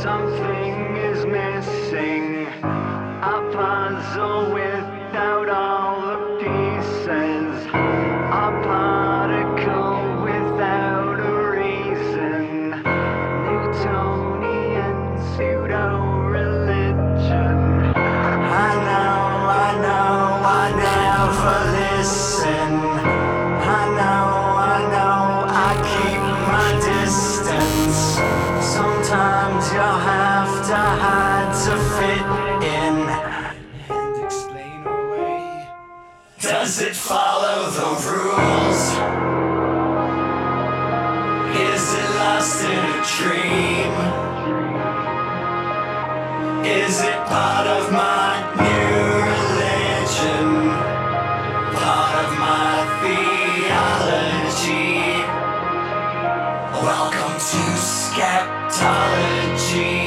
Something is missing, a puzzle without all the pieces, a particle without a reason, Newtonian pseudo-religion. I never listen. I keep my distance. Sometimes you'll have to hide to fit in and explain away. Does it follow the rules? Is it lost in a dream? Is it part of my new religion? Part of my theology? Welcome to Skeptology.